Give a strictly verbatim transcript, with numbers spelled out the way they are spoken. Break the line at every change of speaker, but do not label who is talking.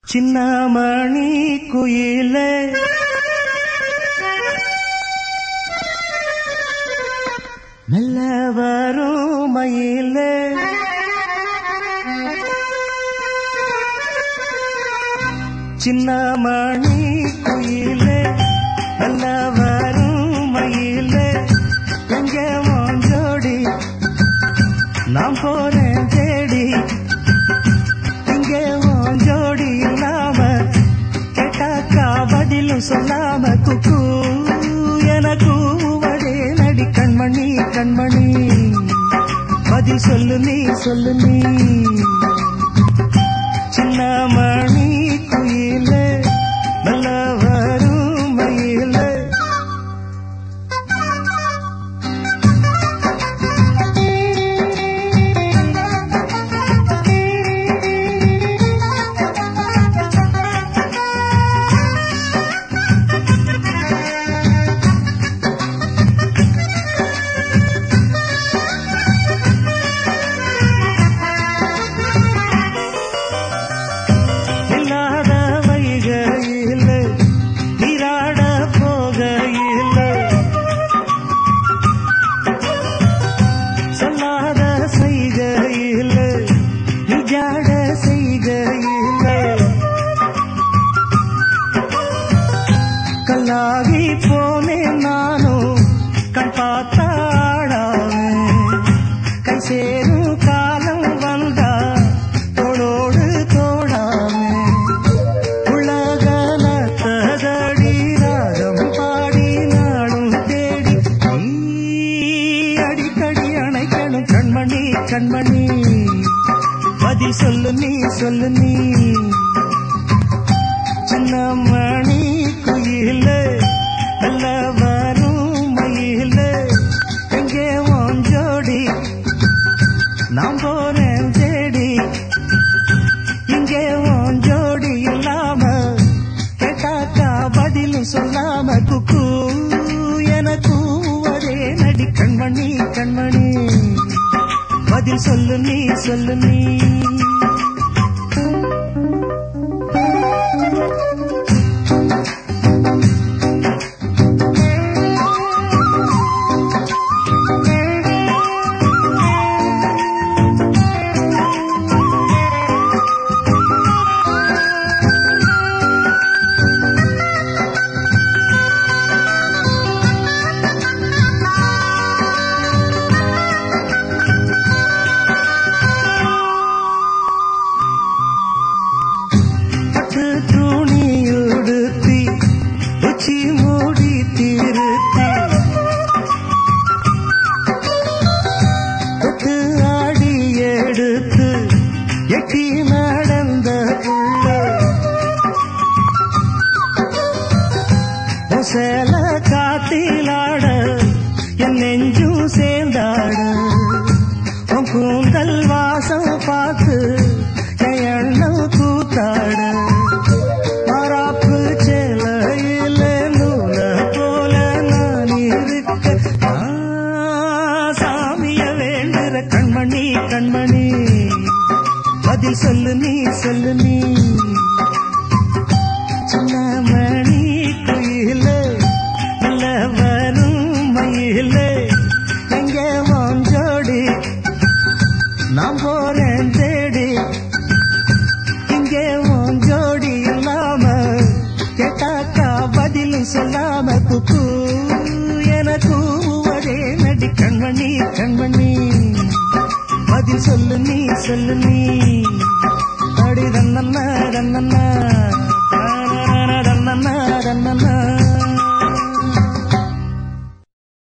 சின்னமணி குயிலே மெல்ல வரும் மயிலே சின்னமணி குயிலே மெல்ல வரும் மயிலே எங்கே மோஞ்சோடி நாம் போறேன் தேடி இங்கே மோஞ்சோடி இல்லாம கேட்டாக்கா பதிலும் சொல்லாம குக்கு என கூவடே நடி கண்மணி கண்மணி பதில் சொல்லு நீ சொல்லு நீ சின்னமணி குயிலே மெல்ல வரும் மயிலே கல்லாகி போனேன் நானும் கண் பார்த்தாடாவே கை சேரும் காலம் வந்தா தோளோடு தோடாமே உலகல தகடி ராகம் பாடி நாடும் தேடி அடிக்கடி அணைக்கணும் கண்மணி கண்மணி பதில் சொல்லு நீ சொல்லு நீ சின்னமணி குயிலே மெல்ல வரும் மயிலே எங்கே மோஞ்சோடி நாம் போறேன் தேடி இங்கே மோஞ்சோடி இல்லாம கேட்டாக்கா பதிலும் சொல்லாம குக்கு என கூவதே நடி கண்மணி கண்மணி பதில் சொல்லு நீ சொல்லு நீ துணியுடுத்தி உச்சி மூடி திருத்தி தொட்டு ஆடி எடுத்து எட்டி நடந்த சேல காத்திலாட என் நெஞ்சும் சேர்ந்தாட உன் கூந்தல் வாசம் பார்த்து என் எண்ணம் கூத்தாட கண்மணி கண்மணி பதில் சொல்லு நீ சொல்லு நீ சின்னமணி குயிலே மெல்ல வரும் மயிலே எங்கே மோஞ்சோடி நாம் போறேன் தேடி இங்கே மோஞ்சோடி இல்லாம கேட்டாக்கா பதிலும் சொல்லாம குக்கு என கூவதே நடி கண்மணி கண்மணி பதில் சொல்லு நீ சொல்லு நீ அடி தன்னன்னா தன்னன்னா